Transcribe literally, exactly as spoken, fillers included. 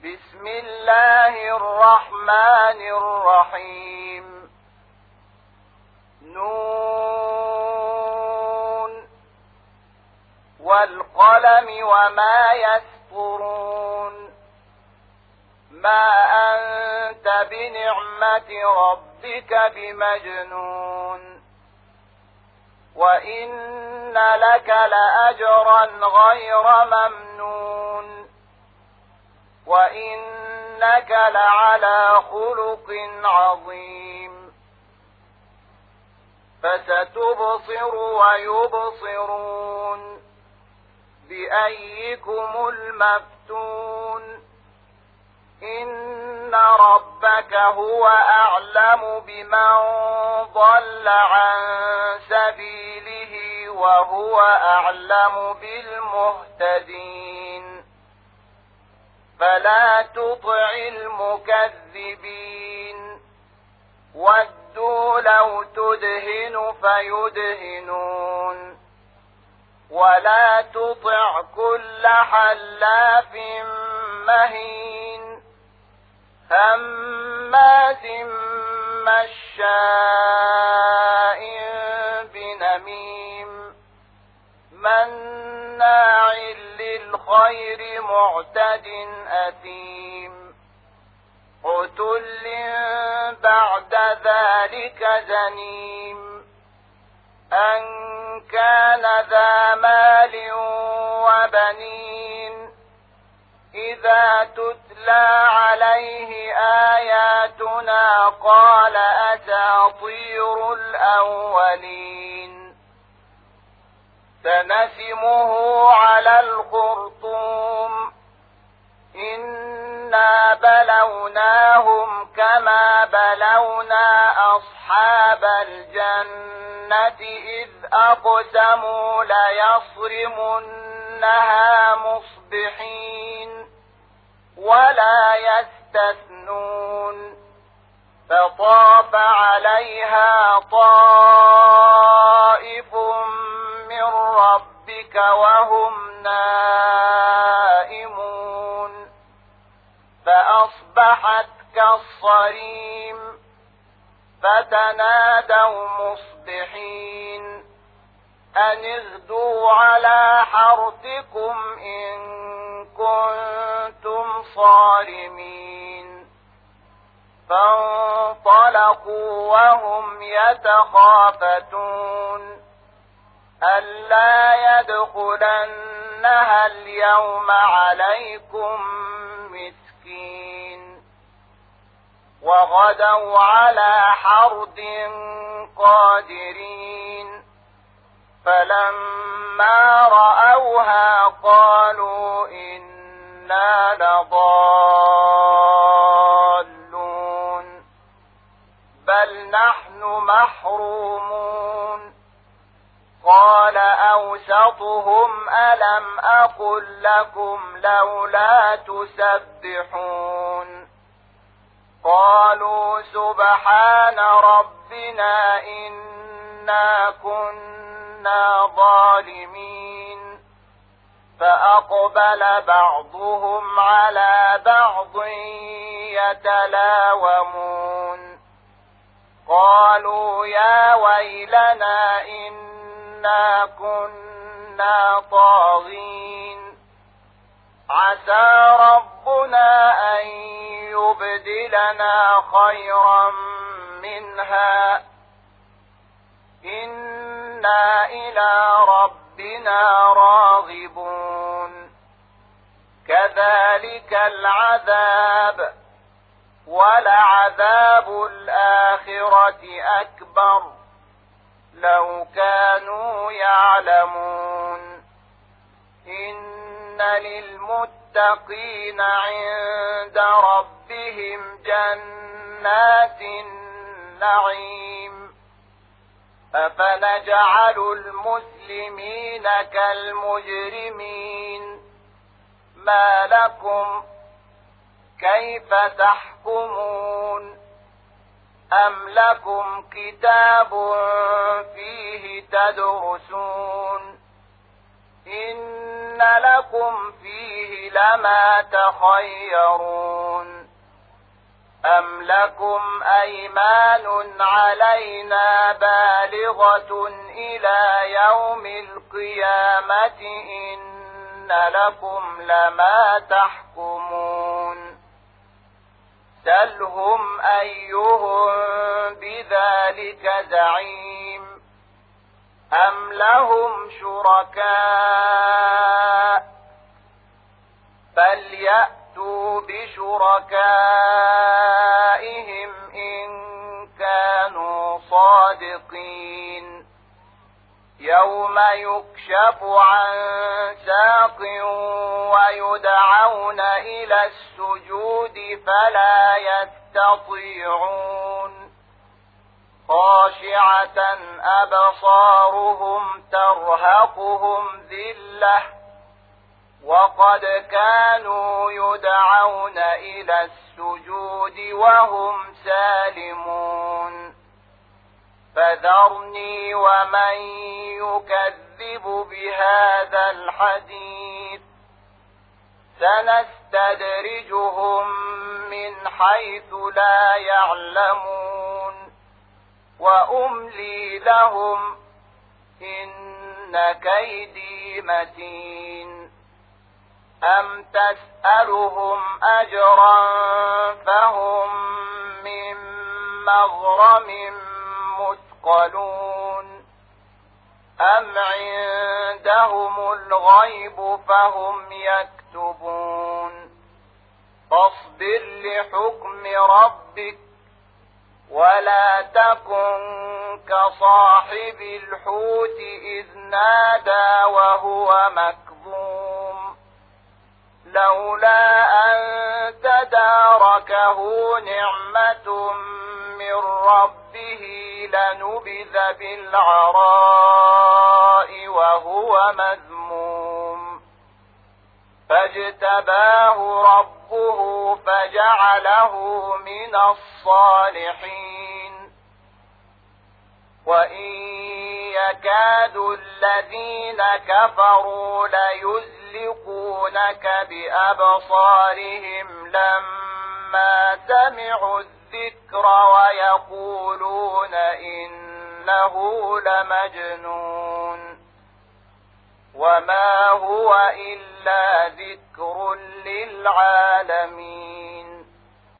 بسم الله الرحمن الرحيم نون والقلم وما يسطرون ما أنت بنعمة ربك بمجنون وإن لك لأجرا غير ممنون وإنك لعلى خلق عظيم فستبصر ويبصرون بأيكم المفتون إن ربك هو أعلم بمن ضل عن سبيله وهو أعلم بالمهتدين فلا تطع المكذبين ودوا لو تدهن فيدهنون ولا تطع كل حلاف مهين هماز مشاء بنميم مناع للخير معتد أثيم عتل بعد ذلك زنيم أن كان ذا مال وبنين إذا تتلى عليه آياتنا قال أساطير الأولين سنسمه على الخرطوم إنا بلوناهم كما بلونا أصحاب الجنة إذ أقسموا ليصرمنها مصبحين ولا يستثنون فطاف عليها طائف من ربك وهم نائمون فأصبحت كالصريم فتنادوا مصبحين أن اغدوا على حرثكم إن كنتم صارمين فانطلقوا وهم يتخافتون ألا يدخلنها اليوم عليكم مسكين وغدوا على حرد قادرين فلما رأوها قالوا إنا لضالون بل نحن محرومون قال أوسطهم ألم أقل لكم لولا تسبحون قالوا سبحان ربنا إنا كنا ظالمين فأقبل بعضهم على بعض يتلاومون قالوا يا ويلنا إنا كنا طاغين عسى ربنا أن يبدلنا خيرا منها إنا إلى ربنا راغبون كذلك العذاب ولعذاب الآخرة أكبر لو كانوا يعلمون إن للمتقين عند ربهم جنات النعيم أفنجعل المسلمين كالمجرمين ما لكم كيف تحكمون أم لكم كتاب فيه تدرسون إن لكم فيه لما تخيرون أم لكم أيمان علينا بالغة إلى يوم القيامة إن لكم لما تحكمون سلهم أيهم بذلك زعيم أم لهم شركاء فليأتوا بشركائهم إن كانوا صادقين يوم يكشف عن ساق ويدعون إلى السجود فلا يستطيعون خاشعة أبصارهم ترهقهم ذلة وقد كانوا يدعون إلى السجود وهم سالمون فذرني ومن يكذب بهذا الحديث سنستدرجهم من حيث لا يعلمون وأملي لهم إن كيدي متين أم تسألهم أجرا فهم من مغرم مثقلون أم عندهم الغيب فهم يكتبون فاصبر لحكم ربك ولا تكن كصاحب الحوت إذ نادى وهو مكظوم لولا أن تداركه نعمة من ربه لنبذ بالعراء وهو مذموم فاجتباه ربه فجعله من الصالحين وإن يكاد الذين كفروا ليزلقونك بأبصارهم لما سمعوا الذكر ويقولون إنه لمجنون وما هو إلا ذكر للعالمين